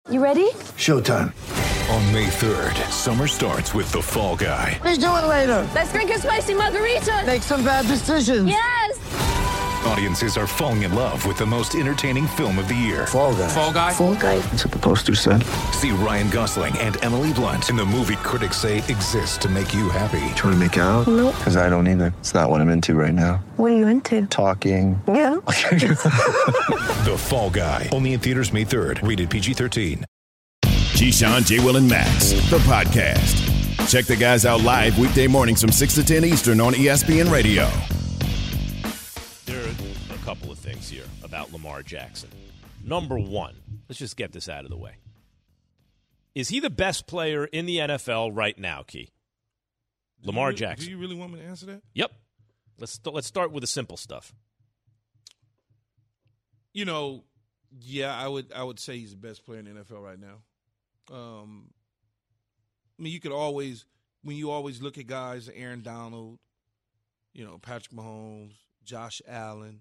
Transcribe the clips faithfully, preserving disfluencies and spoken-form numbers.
You ready? Showtime. On May third, summer starts with The Fall Guy. Let's do it later. Let's drink a spicy margarita. Make some bad decisions. Yes! Audiences are falling in love with the most entertaining film of the year. Fall Guy. Fall Guy? Fall Guy. That's what the poster said. See Ryan Gosling and Emily Blunt in the movie critics say exists to make you happy. Trying to make it out? Nope. Because I don't either. It's not what I'm into right now. What are you into? Talking. Yeah. The Fall Guy. Only in theaters May third. Rated P G thirteen. Keyshawn, J. Will, and Max, the podcast. Check the guys out live weekday mornings from six to ten Eastern on E S P N Radio. There are a couple of things here about Lamar Jackson. Number one, let's just get this out of the way. Is he the best player in the N F L right now, Key? Do Lamar you, Jackson. Do you really want me to answer that? Yep. Let's let's start with the simple stuff. You know, yeah, I would I would say he's the best player in the N F L right now. Um, I mean, you could always, when you always look at guys, Aaron Donald, you know, Patrick Mahomes, Josh Allen,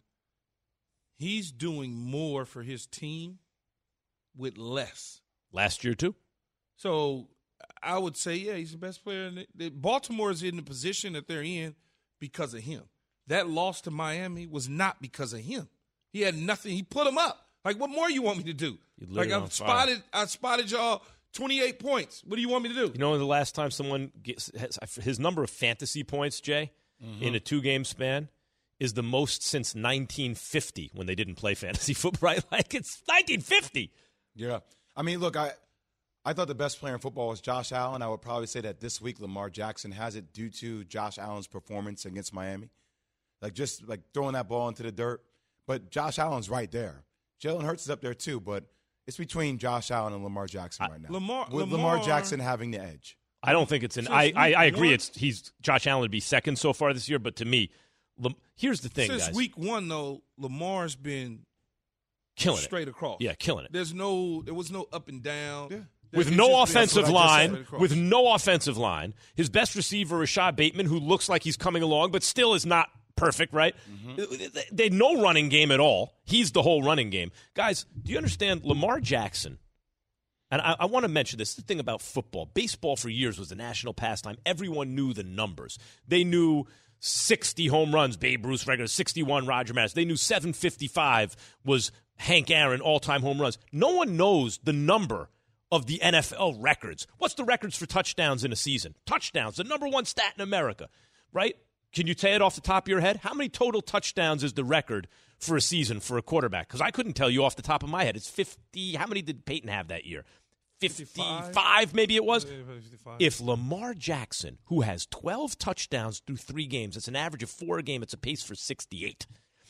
he's doing more for his team with less. Last year, too? So I would say, yeah, he's the best player. In the, Baltimore is in the position that they're in because of him. That loss to Miami was not because of him. He had nothing. He put them up. Like, what more you want me to do? Like, I've spotted, I spotted y'all twenty-eight points. What do you want me to do? You know, the last time someone gets his number of fantasy points, Jay, mm-hmm. in a two-game span is the most since nineteen fifty when they didn't play fantasy football, right? Like, it's nineteen fifty. Yeah. I mean, look, I I thought the best player in football was Josh Allen. I would probably say that this week Lamar Jackson has it due to Josh Allen's performance against Miami. Like, just, like, throwing that ball into the dirt. But Josh Allen's right there. Jalen Hurts is up there too, but it's between Josh Allen and Lamar Jackson right now. Lamar, With Lamar, Lamar Jackson having the edge. I don't think it's an. I, I I agree. It's he's Josh Allen would be second so far this year, but to me, Lam, here's the thing, since guys. week one though, Lamar's been killing straight it. across. Yeah, killing it. There's no, there was no up and down. Yeah. With It's no just been- offensive that's what I just line, said. with no offensive line, his best receiver is Rashad Bateman, who looks like he's coming along, but still is not perfect, right? Mm-hmm. They had no running game at all. He's the whole running game. Guys, do you understand Lamar Jackson? And I, I want to mention this, the thing about football. Baseball for years was a national pastime. Everyone knew the numbers. They knew sixty home runs, Babe Ruth regular, sixty-one Roger Maris. They knew seven fifty-five was Hank Aaron, all-time home runs. No one knows the number of the N F L records. What's the records for touchdowns in a season? Touchdowns, the number one stat in America, right? Can you say it off the top of your head? How many total touchdowns is the record for a season for a quarterback? Because I couldn't tell you off the top of my head. It's fifty. How many did Peyton have that year? fifty-five, maybe it was. If Lamar Jackson, who has twelve touchdowns through three games, it's an average of four a game, it's a pace for sixty-eight.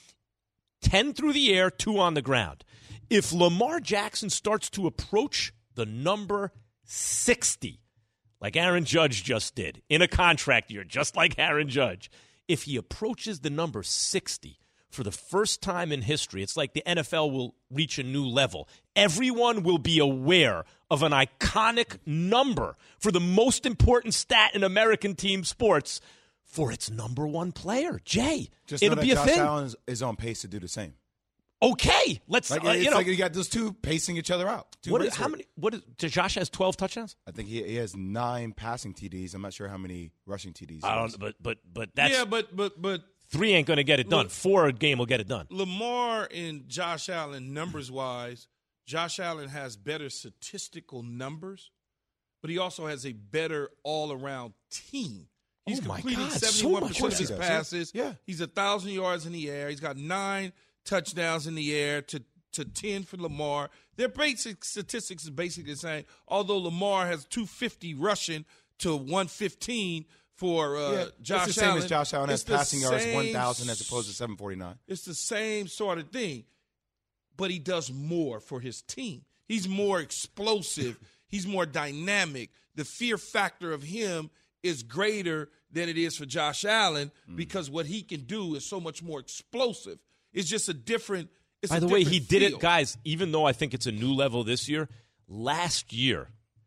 ten through the air, two on the ground. If Lamar Jackson starts to approach the number sixty, like Aaron Judge just did, in a contract year, just like Aaron Judge, if he approaches the number sixty for the first time in history, it's like the N F L will reach a new level. Everyone will be aware of an iconic number for the most important stat in American team sports for its number one player. Jay, Just it'll know be that a Josh thing. Allen is, is on pace to do the same. Okay, let's. Like, uh, it's you know, like you got those two pacing each other out. Two what is, race how horses. many? What is? Josh has twelve touchdowns. I think he, he has nine passing T Ds. I'm not sure how many rushing T Ds. I don't. But but but that's yeah, but but but three ain't going to get it done. Look, Four a game will get it done. Lamar and Josh Allen, numbers wise, Josh Allen has better statistical numbers, but he also has a better all around team. He's Oh my completing God, so seventy-one much percent of his better. passes. Yeah. He's a thousand yards in the air. He's got nine touchdowns in the air to to ten for Lamar. Their basic statistics is basically the same, although Lamar has two fifty rushing to one fifteen for uh, yeah, Josh it's the same Allen. as Josh Allen has It's the passing yards same- one thousand as opposed to seven forty-nine. It's the same sort of thing, but he does more for his team. He's more explosive. He's more dynamic. The fear factor of him is greater than it is for Josh Allen Mm. because what he can do is so much more explosive. It's just a different it's By a the way, he different did feel. it, guys. Even though I think it's a new level this year, last year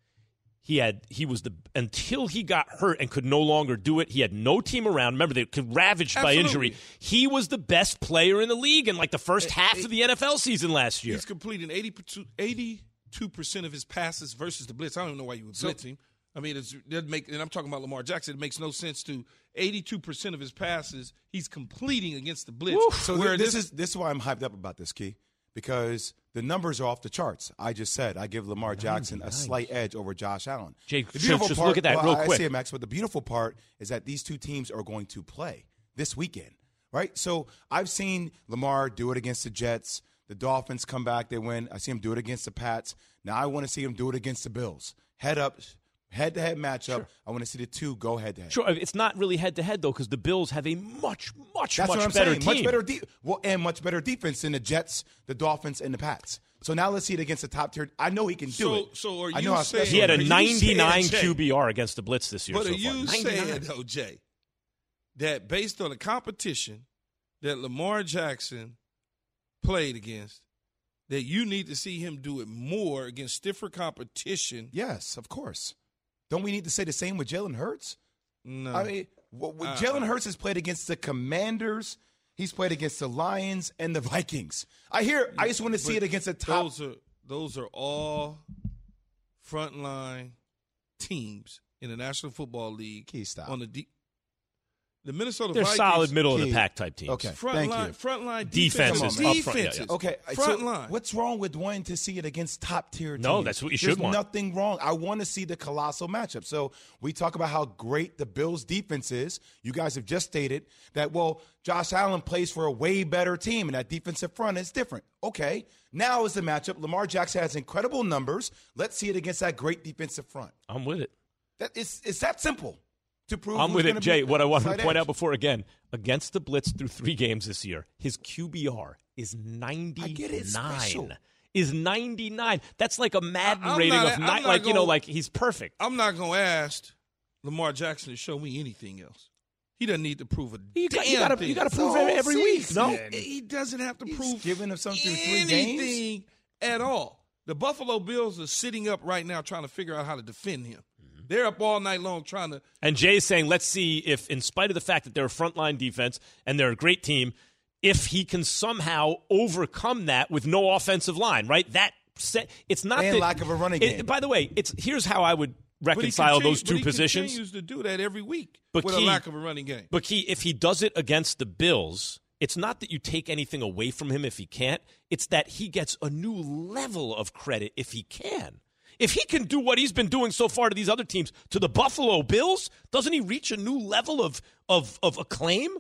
he had he was the until he got hurt and could no longer do it. He had no team around. Remember, they were ravaged by Absolutely. injury. He was the best player in the league in like the first half of the N F L season last year. He's completing eighty, eighty eighty-two percent of his passes versus the blitz. I don't even know why you would So- blitz him. I mean, it's, it doesn't make, and I'm talking about Lamar Jackson. It makes no sense to eighty-two percent of his passes he's completing against the blitz. So where this, this is this is why I'm hyped up about this, Key, because the numbers are off the charts. I just said I give Lamar Jackson a slight edge over Josh Allen. Jake, The just- just look at that well, real I, quick. I see it, Max, but the beautiful part is that these two teams are going to play this weekend, right? So I've seen Lamar do it against the Jets. The Dolphins come back, they win. I see him do it against the Pats. Now I want to see him do it against the Bills. Head up. Head-to-head matchup. Sure. I want to see the two go head-to-head. Sure, it's not really head-to-head, though, because the Bills have a much, much, That's much what I'm better saying. team. Much better de- well, and much better defense than the Jets, the Dolphins, and the Pats. So now let's see it against the top tier. I know he can do So- it. so are I you know how saying- special He had a Are you ninety-nine saying, Jay- Q B R against the blitz this year But so are you far. saying, ninety-nine. though, Jay, that based on the competition that Lamar Jackson played against, that you need to see him do it more against stiffer competition? Yes, of course. Don't we need to say the same with Jalen Hurts? No. I mean, what, what Uh, Jalen Hurts has played against the Commanders. He's played against the Lions and the Vikings. I hear. I just want to see But it against the top. Those are those are all frontline teams in the National Football League. Key, stop. On the de- the Minnesota They're Vikings. solid middle of Key. the pack type teams. Okay. Front Thank line, you. front line Defenses defenses, up front, yeah, defenses. yeah. Okay, front so line. what's wrong with wanting to see it against top tier teams? No, that's what you should There's want. nothing wrong. I want to see the colossal matchup. So we talk about how great the Bills' defense is. You guys have just stated that, well, Josh Allen plays for a way better team, and that defensive front is different. Okay, now is the matchup. Lamar Jackson has incredible numbers. Let's see it against that great defensive front. I'm with it. That it's, it's that simple to prove. I'm who's with it, gonna Jay. be What I wanted to slight point edge. out before, again, against the blitz through three games this year, his Q B R is I get it, special. ninety-nine. Is ninety-nine. That's like a Madden I- I'm rating not- of I'm nine. not Like, you know, gonna- like he's perfect. I'm not going to ask Lamar Jackson to show me anything else. He doesn't need to prove a You damn got, you gotta, thing. you gotta It's prove all it every week. No, season. He doesn't have to He's prove giving him something through three anything games? at all. The Buffalo Bills are sitting up right now trying to figure out how to defend him. Mm-hmm. They're up all night long trying to. And Jay's saying, let's see if, in spite of the fact that they're a frontline defense and they're a great team, if he can somehow overcome that with no offensive line, right? That set, it's not And that, lack of a running it- game. By the way, it's here's how I would But he reconcile continue- those two but he positions. continues to do that every week But with Key- a lack of a running game. But Key, if he does it against the Bills, it's not that you take anything away from him if he can't. It's that he gets a new level of credit if he can. If he can do what he's been doing so far to these other teams, to the Buffalo Bills, doesn't he reach a new level of of, of acclaim?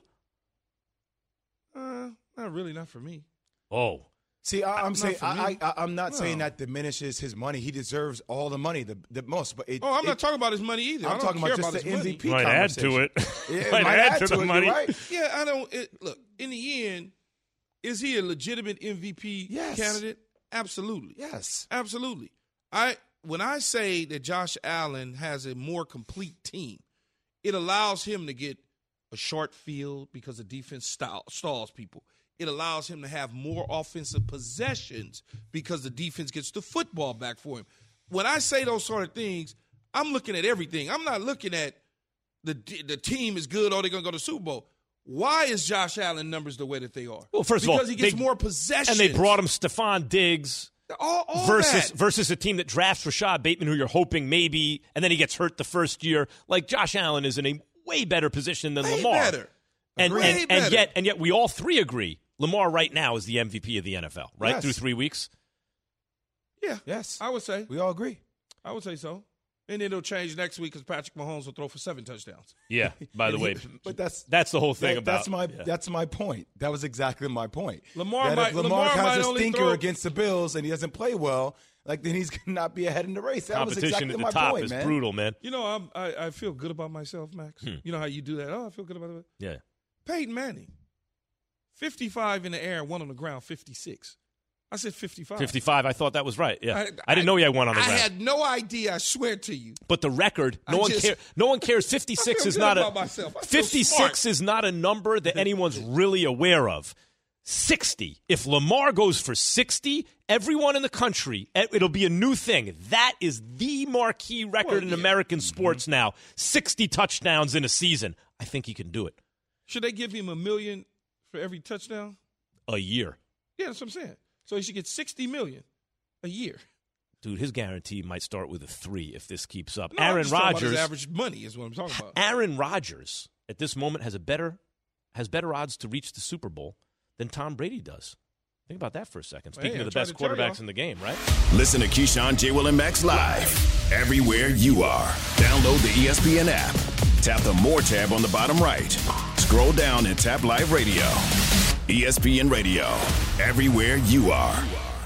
Uh, not really, not for me. Oh. See, I, I'm Not saying for I, me. I, I'm not No. saying that diminishes his money. He deserves all the money, the, the most. But it, Oh, I'm it, not talking about his money either. I I'm don't talking care about just his the money. M V P Might add to conversation. it. Yeah, it Might might add add to to the it, money. you're right. Yeah, I don't. It, look, in the end, is he a legitimate M V P Yes. candidate? Absolutely. Yes. Absolutely. I when I say that Josh Allen has a more complete team, it allows him to get a short field because the defense stall, stalls people. It allows him to have more offensive possessions because the defense gets the football back for him. When I say those sort of things, I'm looking at everything. I'm not looking at the the team is good or they're going to go to the Super Bowl. Why is Josh Allen numbers the way that they are? Well, first because of all, he gets they- more possessions. And they brought him Stephon Diggs all, all versus that. versus a team that drafts Rashad Bateman, who you're hoping maybe, and then he gets hurt the first year. Like Josh Allen is in a way better position than Way Lamar. better. And, Way and, and better. yet and yet we all three agree Lamar right now is the M V P of the N F L, right? Yes. Through three weeks. Yeah. Yes. I would say. We all agree. I would say so. And then it'll change next week because Patrick Mahomes will throw for seven touchdowns. Yeah. By the And way, he- but that's that's the whole thing that- about that's my yeah. that's my point. That was exactly my point. Lamar that might- if Lamar, Lamar has might a only stinker throw- against the Bills and he doesn't play well, like then he's gonna not be ahead in the race. That was competition exactly at the my top point, is man. brutal, man. You know, I'm, I I feel good about myself, Max. Hmm. You know how you do that? Oh, I feel good about it. Yeah. Peyton Manning, fifty-five in the air, one on the ground, fifty-six. I said fifty-five. fifty-five, I thought that was right. Yeah. I, I- didn't know he had one on the I ground. had no idea. I swear to you. But the record, no I one just- cares. No one cares. Fifty-six I feel is good not about a myself. I feel fifty-six smart. is not a number that anyone's really aware of. Sixty. If Lamar goes for sixty, everyone in the country, it- it'll be a new thing. That is the marquee record Well, in yeah. American sports now. Sixty touchdowns in a season. I think he can do it. Should they give him a million for every touchdown? A year. Yeah, that's what I'm saying. So he should get sixty million a year. Dude, his guarantee might start with a three if this keeps up. No, I'm Aaron just talking about Rodgers, his average money is what I'm talking about. Aaron Rodgers at this moment has a better has better odds to reach the Super Bowl than Tom Brady does. Think about that for a second. Speaking Hey, of I the tried best to tell quarterbacks y'all. in the game, right? Listen to Keyshawn, J. Will, and Max live everywhere you are. Download the E S P N app. Tap the More tab on the bottom right. Scroll down and tap Live Radio. E S P N Radio, everywhere you are.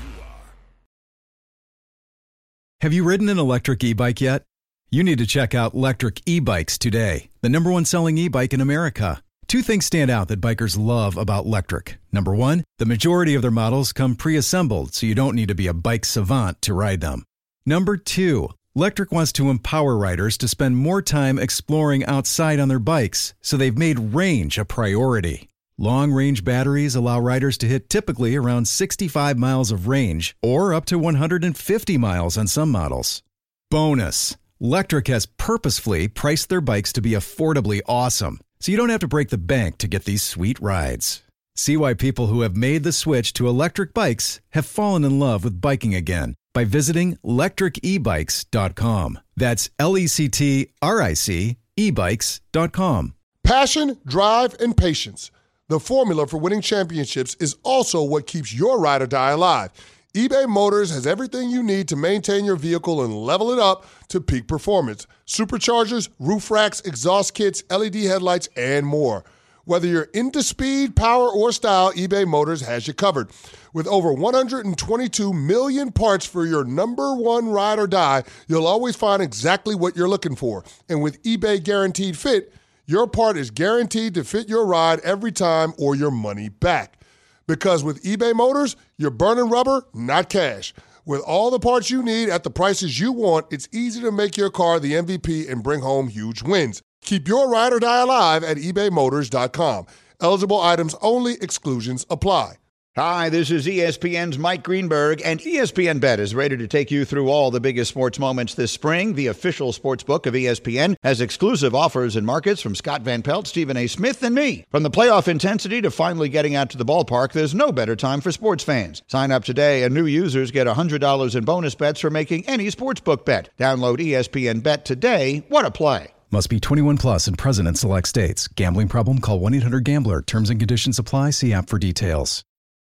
Have you ridden an electric e-bike yet? You need to check out Lectric E-Bikes today, the number one selling e-bike in America. Two things stand out that bikers love about Lectric. Number one, the majority of their models come pre-assembled, so you don't need to be a bike savant to ride them. Number two, Lectric wants to empower riders to spend more time exploring outside on their bikes, so they've made range a priority. Long-range batteries allow riders to hit typically around sixty-five miles of range, or up to one hundred fifty miles on some models. Bonus, Lectric has purposefully priced their bikes to be affordably awesome, so you don't have to break the bank to get these sweet rides. See why people who have made the switch to electric bikes have fallen in love with biking again by visiting lectric e bikes dot com. That's L E C T R I C e bikes dot com. Passion, drive, and patience. The formula for winning championships is also what keeps your ride or die alive. eBay Motors has everything you need to maintain your vehicle and level it up to peak performance. Superchargers, roof racks, exhaust kits, L E D headlights, and more. Whether you're into speed, power, or style, eBay Motors has you covered. With over one hundred twenty-two million parts for your number one ride or die, you'll always find exactly what you're looking for. And with eBay Guaranteed Fit, your part is guaranteed to fit your ride every time or your money back. Because with eBay Motors, you're burning rubber, not cash. With all the parts you need at the prices you want, it's easy to make your car the M V P and bring home huge wins. Keep your ride or die alive at ebay motors dot com. Eligible items only. Exclusions apply. Hi, this is E S P N's Mike Greenberg, and E S P N Bet is ready to take you through all the biggest sports moments this spring. The official sports book of E S P N has exclusive offers and markets from Scott Van Pelt, Stephen A. Smith, and me. From the playoff intensity to finally getting out to the ballpark, there's no better time for sports fans. Sign up today, and new users get one hundred dollars in bonus bets for making any sportsbook bet. Download E S P N Bet today. What a play. Must be twenty-one plus and present in select states. Gambling problem? Call one eight hundred gambler. Terms and conditions apply. See app for details.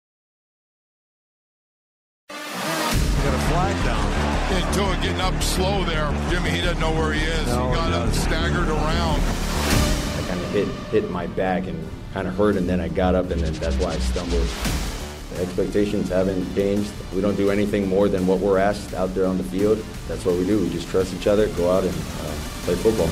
Got a flag down. And Tua getting up slow there. Jimmy, he doesn't know where he is. No, he got he up, staggered around. I kind of hit hit my back and kind of hurt, and then I got up, and then that's why I stumbled. The expectations haven't changed. We don't do anything more than what we're asked out there on the field. That's what we do. We just trust each other, go out and uh, play football.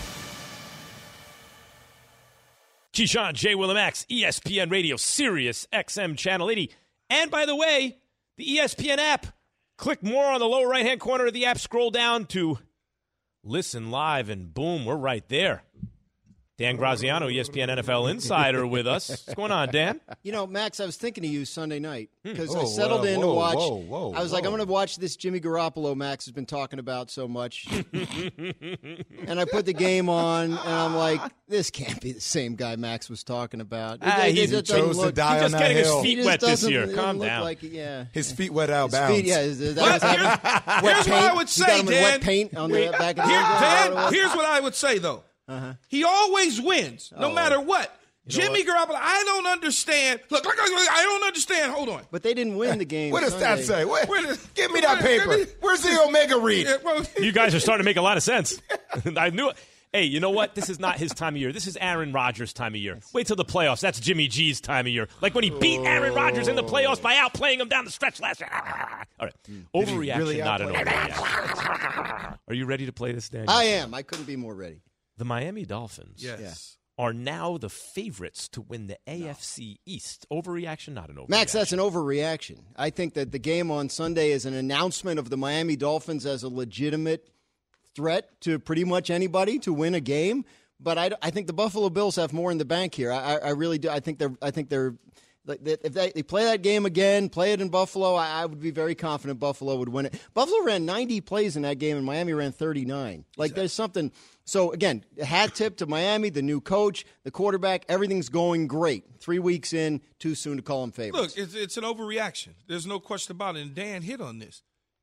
Keyshawn, J. Will, and Max, E S P N Radio, Sirius X M Channel eighty. And by the way, the E S P N app. Click more on the lower right-hand corner of the app. Scroll down to listen live, and boom, we're right there. Dan Graziano, E S P N N F L Insider with us. What's going on, Dan? You know, Max, I was thinking of you Sunday night because Hmm. I Oh, settled whoa, in to whoa, watch. whoa, whoa, I was like, whoa. I'm going to watch this Jimmy Garoppolo Max has been talking about so much. And I put the game on, and I'm like, this can't be the same guy Max was talking about. Ah, It- it he just chose doesn't to look- die He's on just that getting his hill. feet He just wet this doesn't- year. it doesn't Calm look down. like it, yeah. His feet wet out His bounds. feet, yeah, is, is that But what's happening? Wet Here's what paint? I would You say, got him with Dan. wet paint on the back of the Here, end Dan, here's what I would say, though. Uh-huh. He always wins, no Oh. matter what. You know Jimmy Garoppolo, I don't understand. Look, look, look, look, I don't understand. Hold on. But they didn't win the game. What does that Sunday. say? What? Where does- Give me that where- paper. where- Where's the Omega read? Yeah, well, You guys are starting to make a lot of sense. I knew it. Hey, you know what? This is not his time of year. This is Aaron Rodgers' time of year. Wait till the playoffs. That's Jimmy G's time of year. Like when he beat Aaron Rodgers in the playoffs by outplaying him down the stretch last year. All right. Overreaction, really not an outplay him? overreaction. Are you ready to play this, Daniel? I am. I couldn't be more ready. The Miami Dolphins yes. are now the favorites to win the A F C East. Overreaction, not an overreaction. Max, that's an overreaction. I think that the game on Sunday is an announcement of the Miami Dolphins as a legitimate threat to pretty much anybody to win a game. But I, I think the Buffalo Bills have more in the bank here. I, I really do. I think they're. I think they're. If they, they play that game again, play it in Buffalo, I, I would be very confident Buffalo would win it. Buffalo ran ninety plays in that game, and Miami ran thirty-nine. Like, there's something. So, again, hat tip to Miami, the new coach, the quarterback. Everything's going great. Three weeks in, too soon to call them favorites. Look, it's, it's an overreaction. There's no question about it. And Dan hit on this.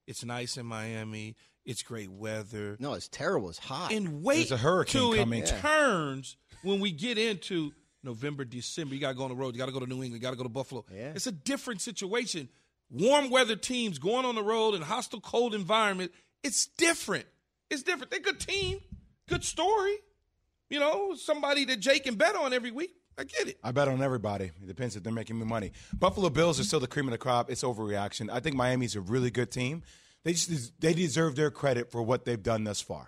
It's nice in Miami. It's great weather. No, it's terrible. It's hot. And wait There's a hurricane till coming. it Yeah. turns when we get into November, December. You got to go on the road. You got to go to New England. You got to go to Buffalo. Yeah. It's a different situation. Warm weather teams going on the road in a hostile, cold environment. It's different. It's different. They're a good team. Good story. You know, somebody that Jake can bet on every week. I get it. I bet on everybody. It depends if they're making me money. Buffalo Bills are still the cream of the crop. It's overreaction. I think Miami's a really good team. They just they deserve their credit for what they've done thus far.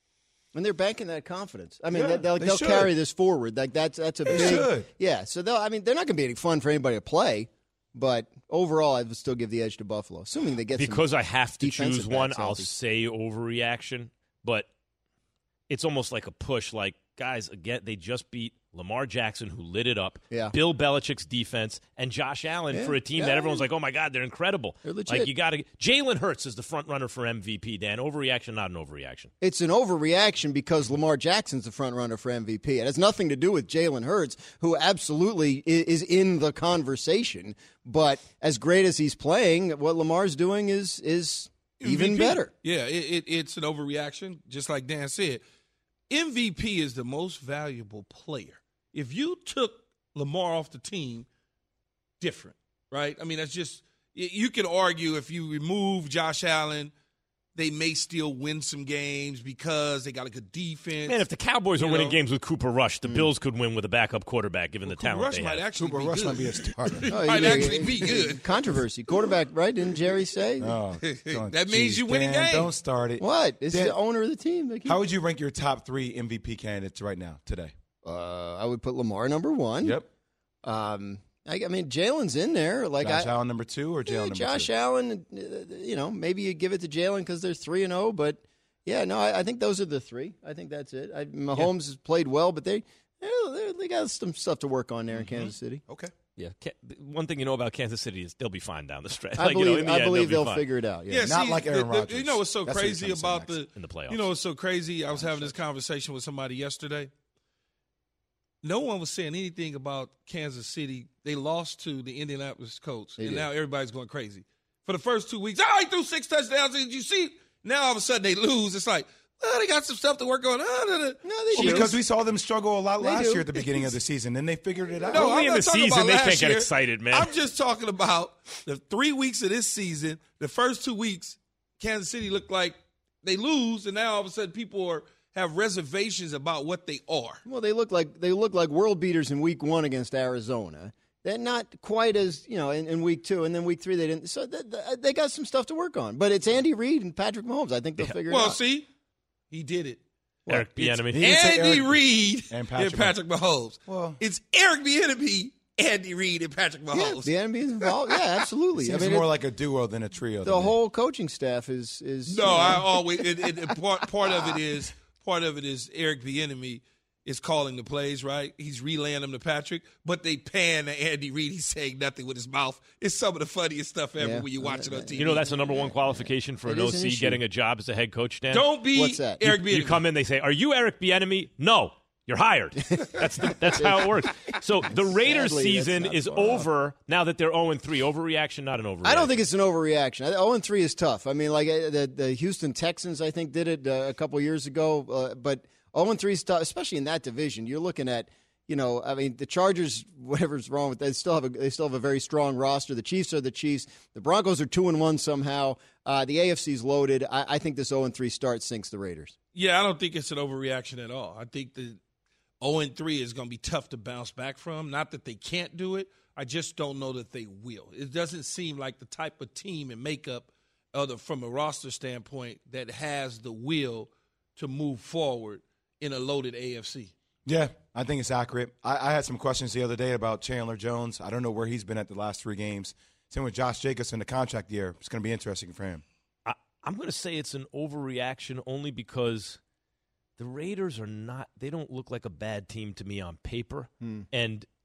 And they're banking that confidence. I mean, Yeah, they'll, they they'll should. carry this forward. Like that's that's a They big. should. Yeah. So they'll. I mean, they're not going to be any fun for anybody to play. But overall, I would still give the edge to Buffalo, assuming they get because some I have to choose defensive one. backs I'll healthy. say overreaction, but it's almost like a push. Like guys, again, they just beat Lamar Jackson, who lit it up. Yeah. Bill Belichick's defense and Josh Allen Yeah. for a team Yeah. that everyone's like, "Oh my God, they're incredible." They're legit. Like you got to. Jalen Hurts is the front runner for M V P. Dan, overreaction, not an overreaction. It's an overreaction because Lamar Jackson's the front runner for M V P. It has nothing to do with Jalen Hurts, who absolutely i- is in the conversation. But as great as he's playing, what Lamar's doing is is even M V P. better. Yeah, it, it, it's an overreaction, just like Dan said. M V P is the most valuable player. If you took Lamar off the team, different, right? I mean, that's just – you could argue if you remove Josh Allen, they may still win some games because they got a good defense. Man, if the Cowboys are You winning know? games with Cooper Rush, the Bills could win with a backup quarterback, given the Cooper talent Rush they might have. actually Cooper be Rush good. might be a starter. Oh, might yeah, actually yeah, be yeah. good. Controversy. Quarterback, right? Didn't Jerry say? Oh, don't- That means geez, you win a Dan, game. Don't start it. What? It's Dan, the owner of the team. They keep- How would you rank your top three M V P candidates right now, today? Uh, I would put Lamar number one. Yep. Um, I, I mean, Jalen's in there. Like Josh I, Allen number two or Jalen yeah, number Josh two? Allen. uh, You know, maybe you give it to Jalen because they're three and zero. But yeah, no, I, I think those are the three. I think that's it. I, Mahomes has played well, but they they they got some stuff to work on there in Kansas City. Okay. Yeah, Ca- one thing you know about Kansas City is they'll be fine down the stretch. I Like, you know, believe in the I end, believe they'll, they'll be fine. figure it out. Yeah. Yeah, Not see, like Aaron the- the- Rodgers. You know what's so That's what you're crazy trying to say about next. the in the playoffs. You know what's so crazy? I was having this conversation with somebody yesterday. No one was saying anything about Kansas City. They lost to the Indianapolis Colts, They and did. now everybody's going crazy. For the first two weeks, oh, he threw six touchdowns. Did you see? Now all of a sudden they lose. It's like, well, they got some stuff to work on. Ah, da, da. No, they Well, do. because we saw them struggle a lot They last do. year at the beginning of the season, then they figured it out. No, Early I'm in not the talking season, about they last can't get year. excited, man. I'm just talking about the three weeks of this season. The first two weeks, Kansas City looked like they lose, and now all of a sudden people are have reservations about what they are. Well, they look like they look like world beaters in week one against Arizona. They're not quite as you know in, in week two, and then week three they didn't. So th- th- they got some stuff to work on. But it's Andy Reid and Patrick Mahomes. I think they'll figure Well, it out. see, he did it. Eric It's Bieniemy. He didn't say Andy Eric- Reid and and Patrick Patrick, Mahomes. Well- it's Eric Bieniemy, Andy Reid, and Patrick Yeah, Mahomes. the N B A's involved. Yeah, absolutely. Seems I mean, more it- like a duo than a trio. the to me. whole coaching staff is is No, you know, I always it, it, it- part part of it is part of it is Eric Bieniemy is calling the plays, right? He's relaying them to Patrick, but they pan to Andy Reid. He's saying nothing with his mouth. It's some of the funniest stuff ever Yeah. when you watch it on T V. You know that's the number one qualification for It an is O an C issue. getting a job as a head coach, Dan? Don't be What's that? Eric you, Bieniemy. you come in, they say, "Are you Eric Bieniemy?" No, you're hired. That's the, that's how it works. So the Raiders' Sadly, that's season not is far off. over now that they're zero and three. Overreaction, not an overreaction. I don't think it's an overreaction. zero and three is tough. I mean, like uh, the the Houston Texans, I think did it uh, a couple years ago, uh, but zero and three is tough, especially in that division. You're looking at, you know, I mean, the Chargers, whatever's wrong with them, they still have a they still have a very strong roster. The Chiefs are the Chiefs. The Broncos are two and one somehow. Uh, the A F C's loaded. I, I think this zero and three start sinks the Raiders. Yeah, I don't think it's an overreaction at all. I think the zero and three is going to be tough to bounce back from. Not that they can't do it. I just don't know that they will. It doesn't seem like the type of team and makeup, other from a roster standpoint, that has the will to move forward in a loaded A F C. Yeah, I think it's accurate. I, I had some questions the other day about Chandler Jones. I don't know where he's been at the last three games. Same with Josh Jacobs in the contract year. It's going to be interesting for him. I, I'm going to say it's an overreaction only because the Raiders are not – they don't look like a bad team to me on paper. Hmm. And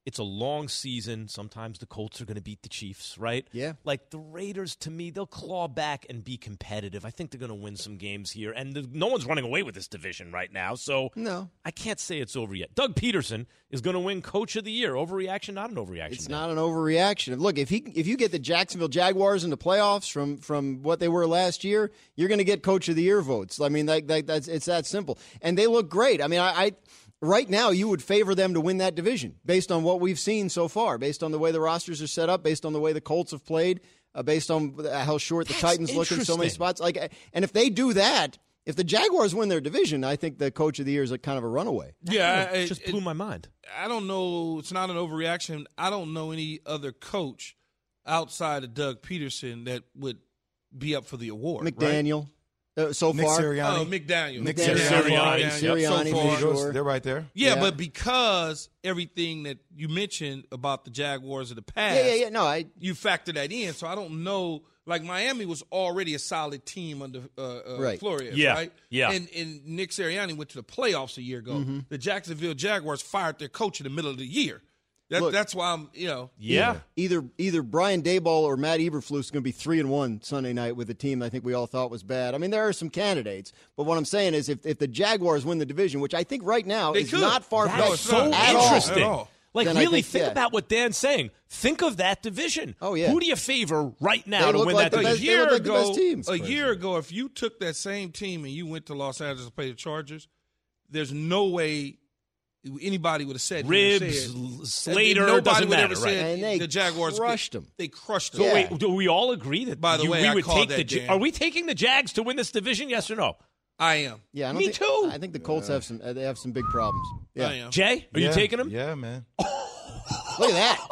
It's a long season. Sometimes the Colts are going to beat the Chiefs, right? Yeah. Like the Raiders, to me, they'll claw back and be competitive. I think they're going to win some games here. And the, no one's running away with this division right now. So no. I can't say it's over yet. Doug Peterson is going to win Coach of the Year. Overreaction, not an overreaction. It's Dan. not an overreaction. Look, if he if you get the Jacksonville Jaguars in the playoffs from from what they were last year, you're going to get Coach of the Year votes. I mean, that, that, that's it's that simple. And they look great. I mean, I. I Right now, you would favor them to win that division based on what we've seen so far, based on the way the rosters are set up, based on the way the Colts have played, uh, based on how short the That's Titans look in so many spots. Like, and if they do that, if the Jaguars win their division, I think the Coach of the Year is a kind of a runaway. Yeah, it I, just it, blew my mind. I don't know. It's not an overreaction. I don't know any other coach outside of Doug Peterson that would be up for the award. McDaniel. Right? Uh, so Nick far, Sirianni. Oh, McDaniel. Nick McDaniel. Sirianni. McDaniel. Sirianni, So far. for sure. They're right there. Yeah, Yeah. but because everything that you mentioned about the Jaguars of the past, Yeah, yeah, yeah. No, I. you factor that in. So I don't know. Like Miami was already a solid team under uh, uh, Right. Flores, Yeah, right? yeah. And, and Nick Sirianni went to the playoffs a year ago. Mm-hmm. The Jacksonville Jaguars fired their coach in the middle of the year. That, Look, that's why I'm, you know. Yeah. Either either Brian Daboll or Matt Eberflus is going to be three and one Sunday night with a team I think we all thought was bad. I mean, there are some candidates, but what I'm saying is, if if the Jaguars win the division, which I think right now They is could. not far That's fetched so at all. interesting. At all. Like, Then I really think, think yeah. about what Dan's saying. Think of that division. Oh, yeah. Who do you favor right now They to look win like that the A best- division? they year look like the ago, best teams. a year ago, if you took that same team and you went to Los Angeles to play the Chargers, there's no way anybody would have said Ribs, said, Slater, nobody doesn't would matter, ever right? said And they the Jaguars crushed them. They crushed So them. Yeah. wait, do we all agree that By the you, way, we I would called take that, the? Ja- Dan. Are we taking the Jags to win this division? Yes or no? I am. Yeah, I don't Me think, too. I think the Colts have some. Uh, they have some big problems. Yeah, I am. Jay, are yeah. you taking him? Yeah, man. look at that.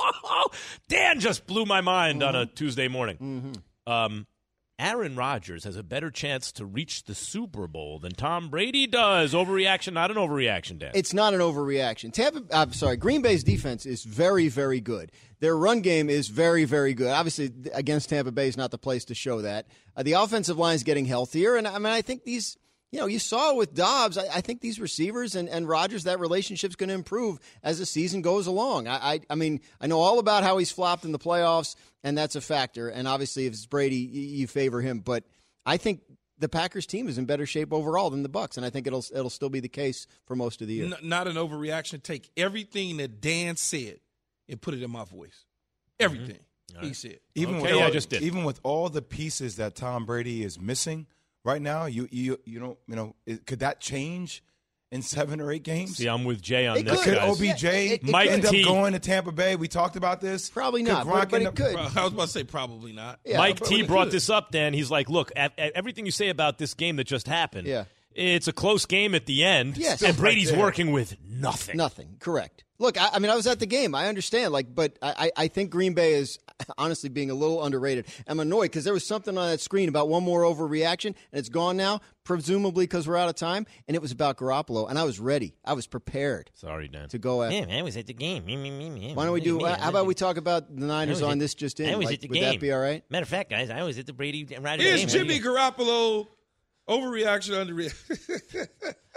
Dan just blew my mind Mm-hmm. on a Tuesday morning. Um, Aaron Rodgers has a better chance to reach the Super Bowl than Tom Brady does. Overreaction, not an overreaction, Dan. It's not an overreaction. Tampa, I'm sorry, Green Bay's defense is very, very good. Their run game is very, very good. Obviously, against Tampa Bay is not the place to show that. Uh, the offensive line is getting healthier, and I mean, I think these, you know, you saw it with Dobbs. I, I think these receivers and, and Rodgers, that relationship's going to improve as the season goes along. I, I, I mean, I know all about how he's flopped in the playoffs, and that's a factor. And obviously, if it's Brady, you, you favor him. But I think the Packers team is in better shape overall than the Bucs, and I think it'll it'll still be the case for most of the year. N- not an overreaction. Take everything that Dan said and put it in my voice. Everything Mm-hmm. he said. Even Okay, with yeah, all, I just did. even with all the pieces that Tom Brady is missing right now, you you you don't you know it, could that change in seven or eight games? See, I'm with Jay on It this, could. Could guys. O B J Yeah, it- it Mike end up T. going to Tampa Bay? We talked about this. Probably Could not, Gronk but, but end it up- could. I was about to say probably not. Yeah, Mike but T it brought could. this up, Dan. He's like, look, at, at everything you say about this game that just happened, Yeah. it's a close game at the end, Yes. and Right Brady's there. working with nothing. Nothing. Correct. Look, I, I mean, I was at the game. I understand. Like, but I, I I think Green Bay is honestly being a little underrated. I'm annoyed because there was something on that screen about one more overreaction, and it's gone now, presumably because we're out of time. And it was about Garoppolo, and I was ready. I was prepared Sorry, Dan. to go at. Man, I was at the game. Me, me, me, me. Why don't we do? Me, Uh, how about we talk about the I Niners was on at- this just in? I was Like, at the would game. that be all right? Matter of fact, guys, I was at the Brady and Rodgers Here's game. Jimmy Garoppolo. Overreaction, underreaction.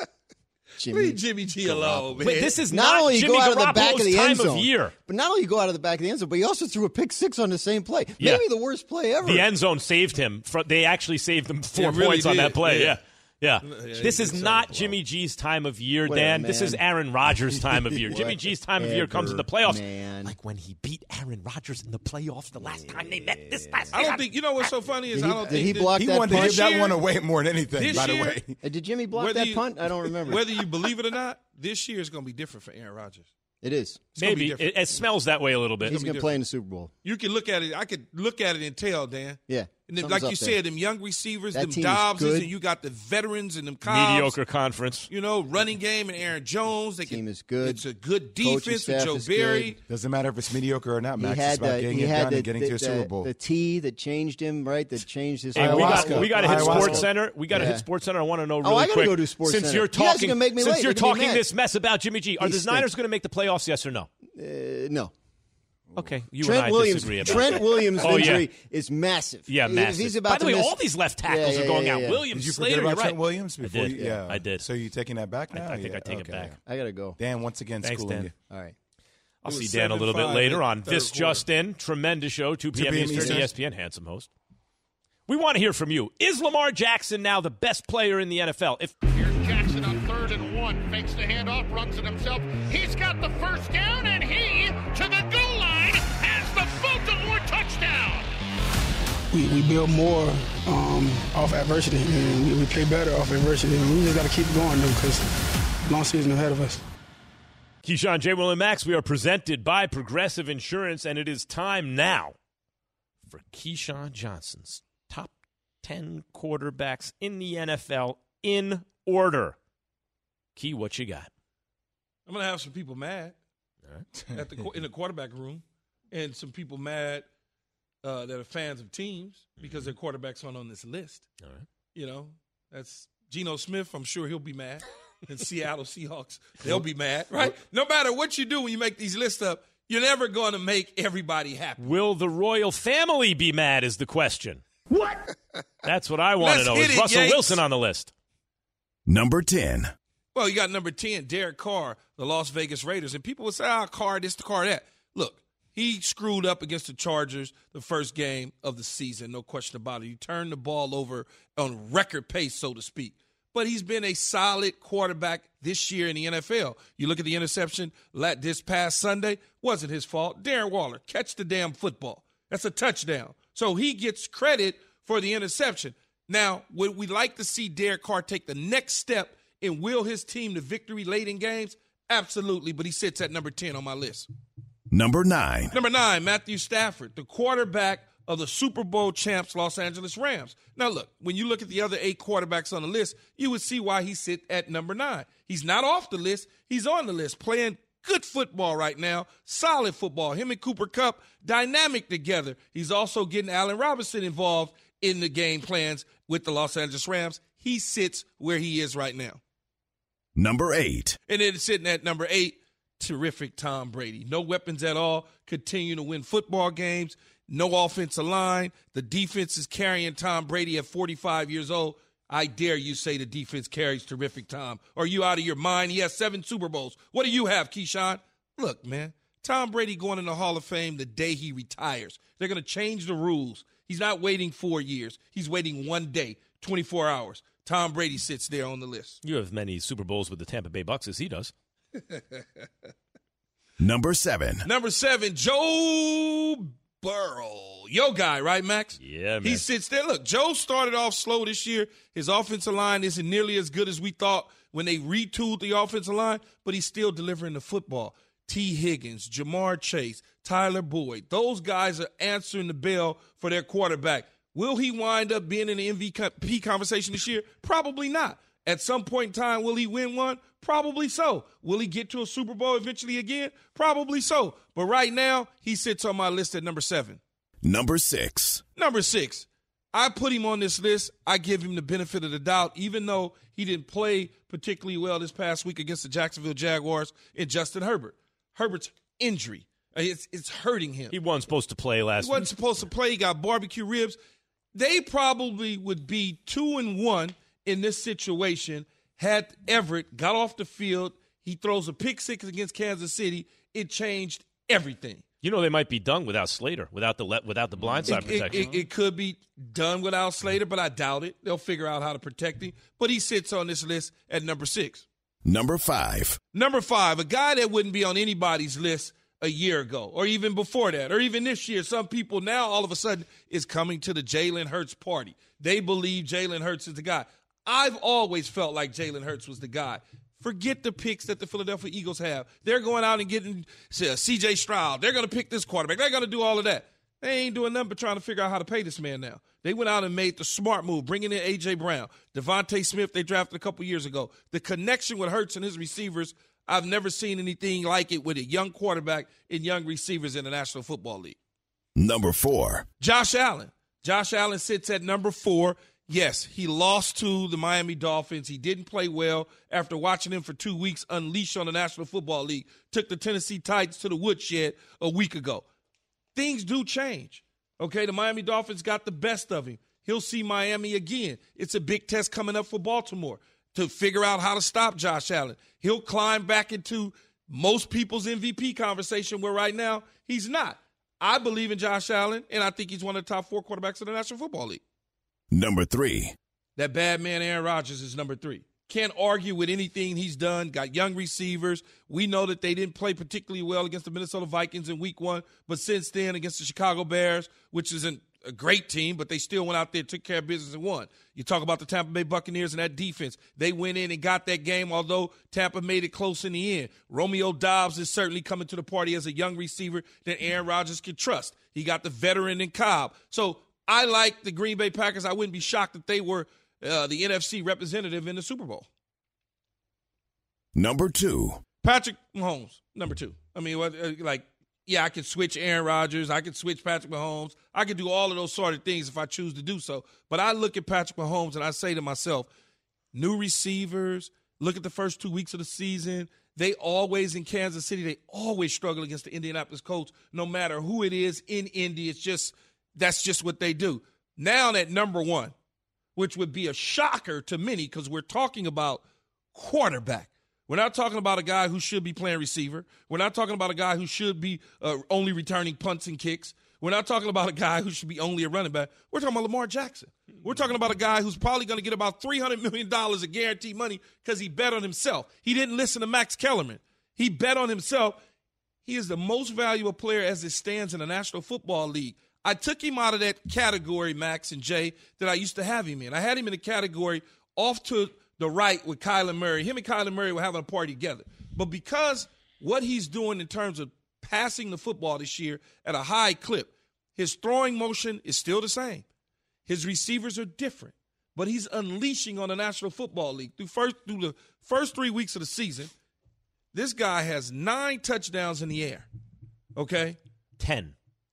Jimmy, Leave Jimmy G alone, man. Wait, this is not, not, only you Jimmy go out of the back of Garoppolo's the end time zone, of year. but not only you go out of the back of the end zone, but he also threw a pick six on the same play. Yeah. Maybe the worst play ever. The end zone saved him. Fro- They actually saved him four It really points on did, that play. yeah. Yeah. Yeah. Yeah, This he is did not something Jimmy G's time of year, Whatever, Dan. This is man. Aaron Rodgers' time of year. Jimmy G's time of year comes in the playoffs. Man. Like when he beat Aaron Rodgers in the playoffs the last time they met this last I don't think, you know what's so funny is Did I he- don't did think he that- block He that wanted to punt? give that This one year- away more than anything. this By the year- way, Uh, Did Jimmy block Whether that you- punt? I don't remember. Whether you believe it or not, this year is going to be different for Aaron Rodgers. It is. It's gonna be Maybe. different. It, it smells that way a little bit. He's be going to play in the Super Bowl. You can look at it. I could look at it and tell, Dan. Yeah. And then, Something's like up you there. said, them young receivers, That them team is Dobbses, good. and you got the veterans and them Cobbs. Mediocre conference. You know, running game and Aaron Jones. They Team can, is good. It's a good Coaching defense with staff Joe is Barry. good. doesn't matter if it's mediocre or not. He Max, had it's about the getting he it had done the, and getting the, to a Super the- Bowl. the T that changed him, right? That changed his. Hey, we got Ayahuasca. we got to hit Ayahuasca. Sports Center. We got to Yeah. hit Sports Center. I want to know Oh, really I gotta quick. go to Sports since Center. you're You guys are talking, gonna make me since late. you're Look at me talking mad. this mess about Jimmy G, are He the stinks. Niners going to make the playoffs? Yes or no? Uh, no. Okay, you Trent and I Williams. disagree about Trent that. Williams' Oh, yeah. injury is massive. Yeah, If massive. He's about By the to way, miss- all these left tackles Yeah, are yeah, going yeah, out. yeah. Williams, Did you Slater, forget about you're Trent right. Williams? I Before did. you, yeah, I did. So you taking that back now? I think Yeah, I take it okay, back. yeah. I gotta go. Dan, once again, Thanks, schooling Dan. you. All right. I'll see Dan a little bit later on This Just In. Tremendous show, two p.m. Eastern, E S P N, handsome host. We want to hear from you. Is Lamar Jackson now the best player in the N F L? If Here's Jackson on third and one. Fakes the handoff, runs it himself. He's got the first down, and he, to the goal line, has the Baltimore touchdown. We, we build more um, off adversity, and we, we play better off adversity. And we just got to keep going, though, because long season ahead of us. Keyshawn, J. Will, and Max, we are presented by Progressive Insurance, and it is time now for Keyshawn Johnson's top ten quarterbacks in the N F L in order. Key, what you got? I'm going to have some people mad All right. at the in the quarterback room, and some people mad uh, that are fans of teams because their quarterbacks aren't on this list. All right. You know, that's Geno Smith. I'm sure he'll be mad. And Seattle Seahawks, they'll be mad, right? No matter what you do when you make these lists up, you're never going to make everybody happy. Will the royal family be mad is the question. What? That's what I want to know. Is it, Russell Yanks. Wilson on the list? Number ten. Well, you got number ten, Derek Carr, the Las Vegas Raiders. And people would say, ah, Carr this, Carr that. Look, he screwed up against the Chargers the first game of the season, no question about it. He turned the ball over on record pace, so to speak. But he's been a solid quarterback this year in the N F L. You look at the interception this past Sunday, wasn't his fault. Darren Waller, catch the damn football. That's a touchdown. So he gets credit for the interception. Now, would we like to see Derek Carr take the next step and will his team to victory late in games? Absolutely, but he sits at number ten on my list. Number nine. Number nine, Matthew Stafford, the quarterback of the Super Bowl champs Los Angeles Rams. Now, look, when you look at the other eight quarterbacks on the list, you would see why he sit at number nine. He's not off the list. He's on the list, playing good football right now, solid football. Him and Cooper Kupp, dynamic together. He's also getting Allen Robinson involved in the game plans with the Los Angeles Rams. He sits where he is right now. Number eight. And then sitting at number eight, terrific Tom Brady. No weapons at all, continue to win football games. No offensive line. The defense is carrying Tom Brady at forty-five years old. I dare you say the defense carries terrific Tom. Are you out of your mind? He has seven Super Bowls. What do you have, Keyshawn? Look, man, Tom Brady going in the Hall of Fame the day he retires. They're going to change the rules. He's not waiting four years. He's waiting one day, twenty-four hours. Tom Brady sits there on the list. You have as many Super Bowls with the Tampa Bay Bucks as he does. Number seven. Number seven, Joe Burrow. Yo guy, right, Max? Yeah, man. He sits there. Look, Joe started off slow this year. His offensive line isn't nearly as good as we thought when they retooled the offensive line, but he's still delivering the football. T. Higgins, Jamar Chase, Tyler Boyd. Those guys are answering the bell for their quarterback. Will he wind up being in the M V P conversation this year? Probably not. At some point in time, will he win one? Probably so. Will he get to a Super Bowl eventually again? Probably so. But right now, he sits on my list at number seven. Number six. Number six. I put him on this list. I give him the benefit of the doubt, even though he didn't play particularly well this past week against the Jacksonville Jaguars and Justin Herbert. Herbert's injury, it's, it's hurting him. He wasn't supposed to play last He wasn't week. supposed to play. He got barbecue ribs. They probably would be two and one in this situation had Everett got off the field. He throws a pick six against Kansas City. It changed everything. You know they might be done without Slater, without the le- without the blindside It, protection. it, it, it could be done without Slater, but I doubt it. They'll figure out how to protect him. But he sits on this list at number six. Number five. Number five, a guy that wouldn't be on anybody's list a year ago or even before that or even this year. Some people now all of a sudden is coming to the Jalen Hurts party. They believe Jalen Hurts is the guy. I've always felt like Jalen Hurts was the guy. Forget the picks that the Philadelphia Eagles have. They're going out and getting C J Stroud. They're going to pick this quarterback. They're going to do all of that. They ain't doing nothing but trying to figure out how to pay this man now. They went out and made the smart move, bringing in A J. Brown. Devontae Smith, they drafted a couple years ago. The connection with Hurts and his receivers, I've never seen anything like it with a young quarterback and young receivers in the National Football League. Number four. Josh Allen. Josh Allen sits at number four. Yes, he lost to the Miami Dolphins. He didn't play well after watching him for two weeks unleash on the National Football League. Took the Tennessee Titans to the woodshed a week ago. Things do change. Okay, the Miami Dolphins got the best of him. He'll see Miami again. It's a big test coming up for Baltimore to figure out how to stop Josh Allen. He'll climb back into most people's M V P conversation where right now he's not. I believe in Josh Allen, and I think he's one of the top four quarterbacks in the National Football League. Number three. That bad man Aaron Rodgers is number three. Can't argue with anything he's done. Got young receivers. We know that they didn't play particularly well against the Minnesota Vikings in week one, but since then against the Chicago Bears, which isn't a great team, but they still went out there, took care of business and won. You talk about the Tampa Bay Buccaneers and that defense. They went in and got that game, although Tampa made it close in the end. Romeo Doubs is certainly coming to the party as a young receiver that Aaron Rodgers can trust. He got the veteran in Cobb. So I like the Green Bay Packers. I wouldn't be shocked if they were uh, the N F C representative in the Super Bowl. Number two. Patrick Mahomes, number two. I mean, what, uh, like, yeah, I could switch Aaron Rodgers. I could switch Patrick Mahomes. I could do all of those sort of things if I choose to do so. But I look at Patrick Mahomes and I say to myself, new receivers, look at the first two weeks of the season. They always, in Kansas City, they always struggle against the Indianapolis Colts, no matter who it is in Indy. It's just, that's just what they do. Now at number one, which would be a shocker to many because we're talking about quarterback. We're not talking about a guy who should be playing receiver. We're not talking about a guy who should be uh, only returning punts and kicks. We're not talking about a guy who should be only a running back. We're talking about Lamar Jackson. We're talking about a guy who's probably going to get about three hundred million dollars of guaranteed money because he bet on himself. He didn't listen to Max Kellerman. He bet on himself. He is the most valuable player as it stands in the National Football League. I took him out of that category, Max and Jay, that I used to have him in. I had him in the category off to the right with Kyler Murray. Him and Kyler Murray were having a party together. But because what he's doing in terms of passing the football this year at a high clip, his throwing motion is still the same. His receivers are different. But he's unleashing on the National Football League. Through first through the first three weeks of the season, this guy has nine touchdowns in the air. Okay? Ten.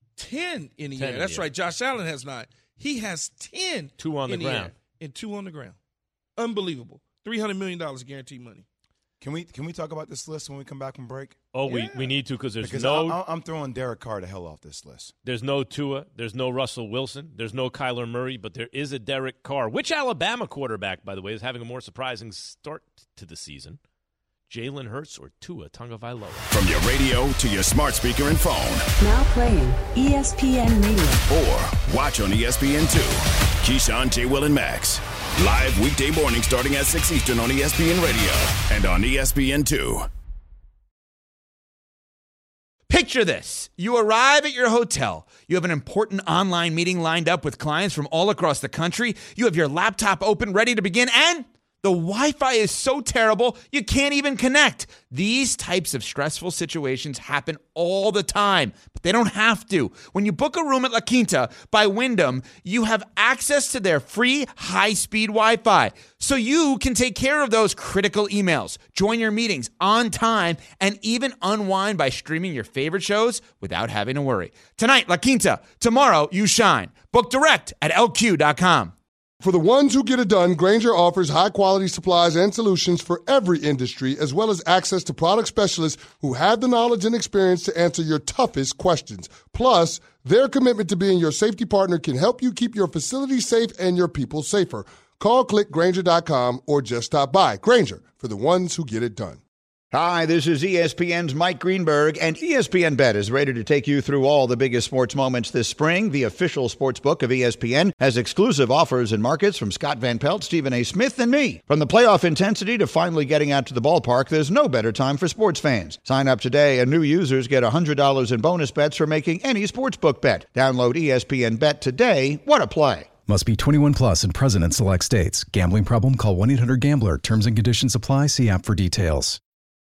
Ten in the ten air. in That's the air. right. Josh Allen has nine. He has ten. Two on in the ground. air and two on the ground. Unbelievable. three hundred million dollars guaranteed money. Can we can we talk about this list when we come back from break? Oh, Yeah. we, we need to because there's Because no I, I, I'm throwing Derek Carr to hell off this list. there's no Tua, there's no Russell Wilson, there's no Kyler Murray, but there is a Derek Carr. Which Alabama quarterback, by the way, is having a more surprising start to the season? Jalen Hurts or Tua Tagovailoa? From your radio to your smart speaker and phone. Now playing E S P N Radio. Or watch on E S P N two. Keyshawn, J. Will, and Max. Live weekday morning starting at six Eastern on E S P N Radio and on E S P N two. Picture this. You arrive at your hotel. You have an important online meeting lined up with clients from all across the country. You have your laptop open, ready to begin, and the Wi-Fi is so terrible, you can't even connect. These types of stressful situations happen all the time, but they don't have to. When you book a room at La Quinta by Wyndham, you have access to their free high-speed Wi-Fi, so you can take care of those critical emails, join your meetings on time, and even unwind by streaming your favorite shows without having to worry. Tonight, La Quinta. Tomorrow, you shine. Book direct at L Q dot com. For the ones who get it done, Grainger offers high-quality supplies and solutions for every industry, as well as access to product specialists who have the knowledge and experience to answer your toughest questions. Plus, their commitment to being your safety partner can help you keep your facility safe and your people safer. Call click Grainger dot com or just stop by. Grainger, for the ones who get it done. Hi, this is E S P N's Mike Greenberg, and E S P N Bet is ready to take you through all the biggest sports moments this spring. The official sports book of E S P N has exclusive offers and markets from Scott Van Pelt, Stephen A. Smith, and me. From the playoff intensity to finally getting out to the ballpark, there's no better time for sports fans. Sign up today, and new users get one hundred dollars in bonus bets for making any sportsbook bet. Download E S P N Bet today. What a play. Must be twenty-one plus and present in select states. Gambling problem? Call one eight hundred gambler. Terms and conditions apply. See app for details.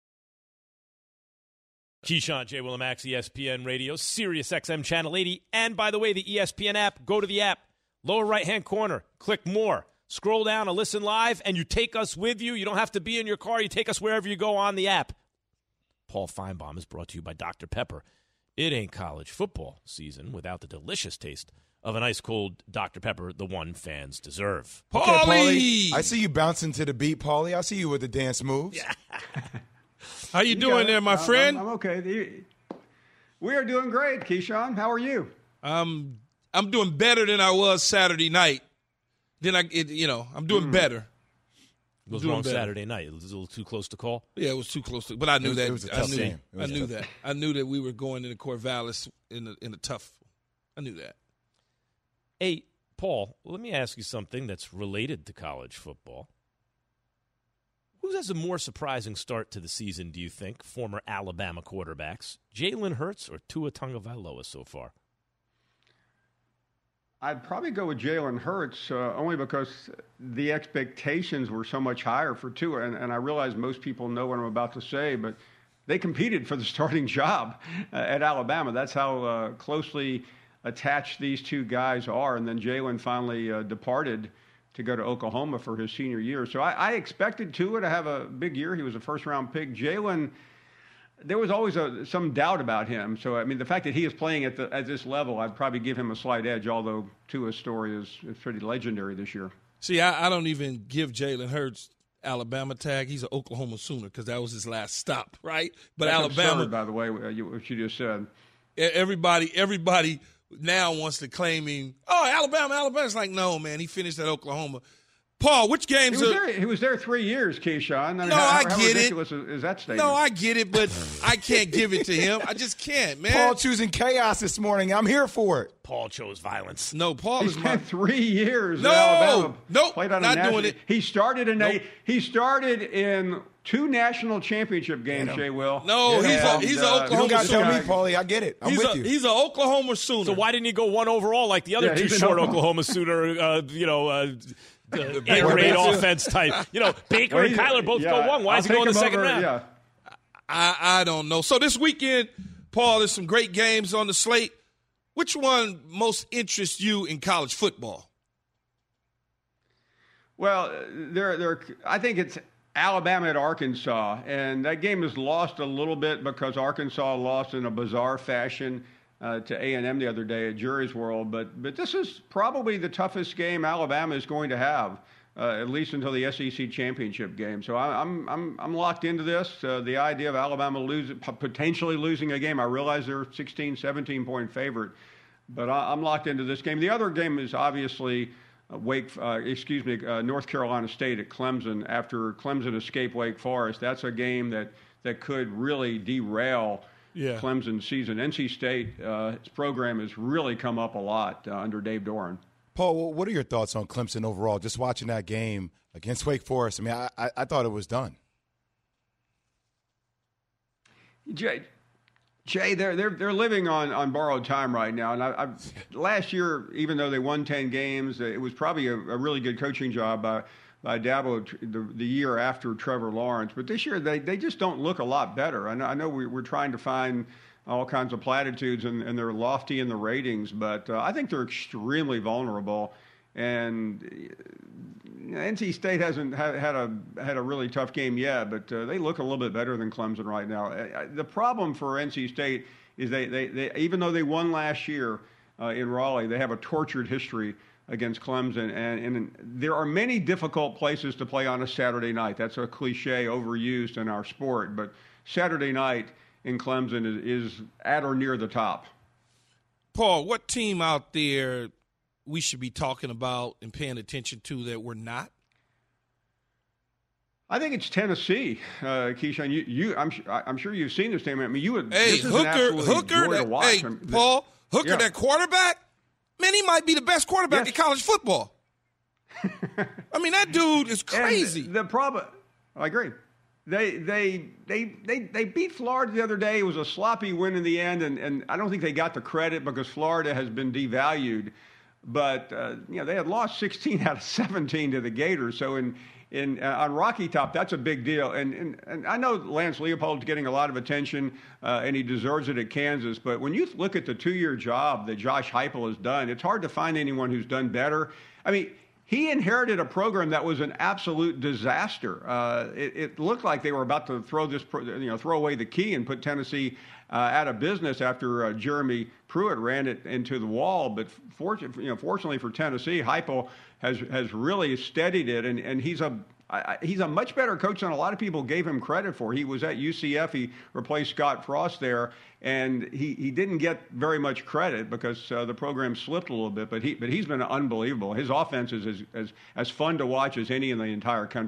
Keyshawn, J. Will, and Max, E S P N Radio, Sirius X M Channel eighty. And by the way, the E S P N app, go to the app, lower right-hand corner, click more. Scroll down to listen live, and you take us with you. You don't have to be in your car. You take us wherever you go on the app. Paul Feinbaum is brought to you by Doctor Pepper. It ain't college football season without the delicious taste of an ice-cold Doctor Pepper, the one fans deserve. Okay, Paulie! I see you bouncing to the beat, Paulie. I see you with the dance moves. Yeah. How you, you doing there, my I'm, friend? I'm, I'm okay. We are doing great, Keyshawn. How are you? Um, I'm doing better than I was Saturday night. Then I, it, you know, I'm doing mm. better. It was Doing wrong better. Saturday night. It was a little too close to call. Yeah, it was too close to. But I knew It was- that. it was a I tough knew. game. It I was knew tough. that. I knew that we were going into Corvallis in a, in a tough. I knew that. Hey, Paul, let me ask you something that's related to college football. Who has a more surprising start to the season, do you think, former Alabama quarterbacks, Jalen Hurts or Tua Tagovailoa so far? I'd probably go with Jalen Hurts, uh, only because the expectations were so much higher for Tua. And, and I realize most people know what I'm about to say, but they competed for the starting job uh, at Alabama. That's how uh, closely attached these two guys are. And then Jalen finally uh, departed to go to Oklahoma for his senior year. So I, I expected Tua to have a big year. He was a first-round pick. Jalen, there was always a, some doubt about him. So, I mean, the fact that he is playing at, the, at this level, I'd probably give him a slight edge, although Tua's story is, is pretty legendary this year. See, I, I don't even give Jalen Hurts Alabama tag. He's an Oklahoma Sooner because that was his last stop, right? But That's Alabama, absurd, by the way, what you, what you just said. Everybody, everybody now wants to claim him. Oh, Alabama, Alabama. It's like, no, man. He finished at Oklahoma. Paul, which games He was, are? there, he was there three years, Keyshawn. I mean, No, how, I how get it. ridiculous is, is that statement? No, I get it, but I can't give it to him. I just can't, man. Paul choosing chaos this morning. I'm here for it. Paul chose violence. No, Paul He is my spent three years No, at Alabama. nope, Played on a not national, doing it. He started in Nope. a, he started in two national championship games, Jay Will. No, he's a he's an uh, Oklahoma You don't got to tell me, Sooner. Paulie. I get it. I'm he's with a, you. He's an Oklahoma Sooner. So why didn't he go one overall like the other Yeah, two he's an short Oklahoma- Oklahoma Sooner, uh, you know, uh, uh, air raid offense type? You know, Baker Well, and he's- Kyler both yeah, go one. Why I'll is he going take the him second over, round? Yeah. I, I don't know. So this weekend, Paul, there's some great games on the slate. Which one most interests you in college football? Well, there, there. I think it's Alabama at Arkansas, and that game is lost a little bit because Arkansas lost in a bizarre fashion uh, to A and M the other day at Jury's World. But but this is probably the toughest game Alabama is going to have, uh, at least until the S E C championship game. So I, I'm I'm I'm locked into this. Uh, the idea of Alabama losing, potentially losing a game. I realize they're a sixteen, seventeen point favorite, but I, I'm locked into this game. The other game is obviously. Uh, Wake, uh, excuse me, uh, North Carolina State at Clemson after Clemson escaped Wake Forest. That's a game that, that could really derail Yeah. Clemson's season. N C State, uh, its program has really come up a lot uh, under Dave Doran. Paul, what are your thoughts on Clemson overall? Just watching that game against Wake Forest, I mean, I, I, I thought it was done. Jay, Jay, they're they're they're living on, on borrowed time right now. And I, I last year, even though they won ten games, it was probably a, a really good coaching job by by Dabo the, the year after Trevor Lawrence. But this year, they, they just don't look a lot better. I know, I know we, we're trying to find all kinds of platitudes, and, and they're lofty in the ratings, but uh, I think they're extremely vulnerable. And N C State hasn't had, had a had a really tough game yet, but uh, they look a little bit better than Clemson right now. I, I, the problem for N C State is they, they, they even though they won last year uh, in Raleigh, they have a tortured history against Clemson, and, and there are many difficult places to play on a Saturday night. That's a cliche overused in our sport, but Saturday night in Clemson is, is at or near the top. Paul, what team out there we should be talking about and paying attention to that we're not? I think it's Tennessee, uh, Keyshawn. You, you, I'm, I'm sure you've seen this team. I mean, you would. Hey, this is an Hooker, absolute Hooker, joy that, to watch. hey, I mean, Paul, Hooker, yeah. that quarterback, man, he might be the best quarterback Yes. in college football. I mean, that dude is crazy. And the problem, I agree. They, they, they, they, they beat Florida the other day. It was a sloppy win in the end, and, and I don't think they got the credit because Florida has been devalued. But uh, you know, they had lost sixteen out of seventeen to the Gators. So in in uh, on Rocky Top, that's a big deal. And and, and I know Lance Leopold's getting a lot of attention, uh, and he deserves it at Kansas. But when you look at the two-year job that Josh Heupel has done, it's hard to find anyone who's done better. I mean, he inherited a program that was an absolute disaster. Uh, it, it looked like they were about to throw this, pro- you know, throw away the key and put Tennessee uh, out of business after uh, Jeremy Pruitt ran it into the wall. But fortunately, you know, fortunately for Tennessee, Heupel has has really steadied it, and, and he's a I, he's a much better coach than a lot of people gave him credit for. He was at U C F. He replaced Scott Frost there, and he, he didn't get very much credit because uh, the program slipped a little bit. But he but he's been unbelievable. His offense is as, as as fun to watch as any in the entire country.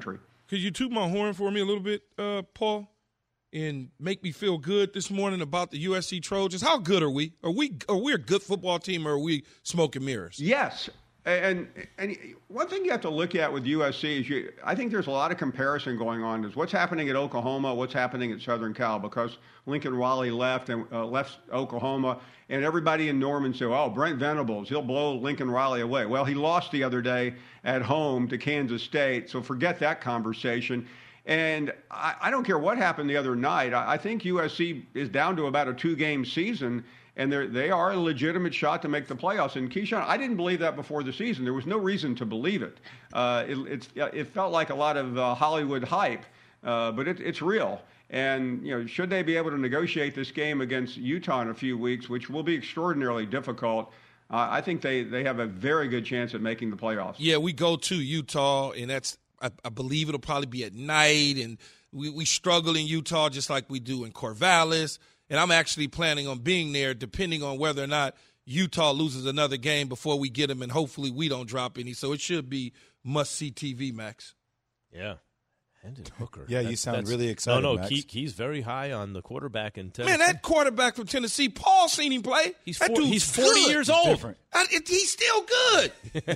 Could you toot my horn for me a little bit, uh, Paul, and make me feel good this morning about the U S C Trojans? How good are we? Are we are we a good football team, or are we smoke and mirrors? Yes. And and one thing you have to look at with U S C is you, I think there's a lot of comparison going on. Is what's happening at Oklahoma, what's happening at Southern Cal, because Lincoln Riley left and uh, left Oklahoma, and everybody in Norman said, "Oh, Brent Venables, he'll blow Lincoln Riley away." Well, he lost the other day at home to Kansas State, so forget that conversation. And I, I don't care what happened the other night. I, I think U S C is down to about a two-game season. And they're, they are a legitimate shot to make the playoffs. And Keyshawn, I didn't believe that before the season. There was no reason to believe it. Uh, it, it's, it felt like a lot of uh, Hollywood hype, uh, but it, it's real. And, you know, should they be able to negotiate this game against Utah in a few weeks, which will be extraordinarily difficult, uh, I think they, they have a very good chance at making the playoffs. Yeah, we go to Utah, and that's I, I believe it'll probably be at night. And we, we struggle in Utah just like we do in Corvallis. And I'm actually planning on being there depending on whether or not Utah loses another game before we get them, and hopefully we don't drop any. So it should be must-see T V, Max. Yeah. Hendon Hooker. Yeah, you That's- sound that's- really excited, No, no, Max. Key, Key's very high on the quarterback in Tennessee. Man, that quarterback from Tennessee, Paul seen him play. He's that four- dude's he's forty good. years old. Different. And it- he's still good.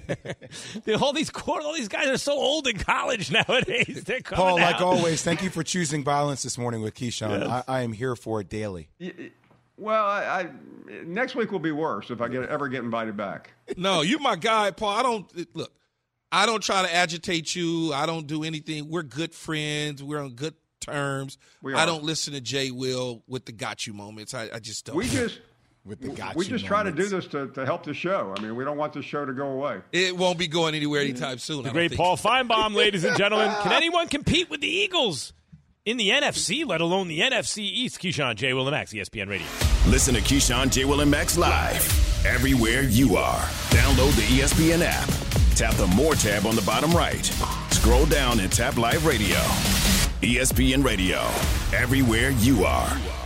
all these quarter, all these guys are so old in college nowadays. They're coming Paul, like out. always, thank you for choosing violence this morning with Keyshawn. Yes. I, I am here for it daily. Well, I, I, next week will be worse if I get ever get invited back. No, you my guy, Paul. I don't look. I don't try to agitate you. I don't do anything. We're good friends. We're on good terms. We I are. don't listen to Jay Will with the got you moments. I, I just don't. We just with the got we you just try to do moments. this to, to help the show. I mean, we don't want the show to go away. It won't be going anywhere anytime soon. The I don't great think. Paul Feinbaum, ladies and gentlemen. Can anyone compete with the Eagles in the N F C, let alone the N F C East? Keyshawn, J. Will, and Max, E S P N Radio. Listen to Keyshawn, J. Will, and Max live everywhere you are. Download the E S P N app. Tap the More tab on the bottom right. Scroll down and tap Live Radio. E S P N Radio. Everywhere you are.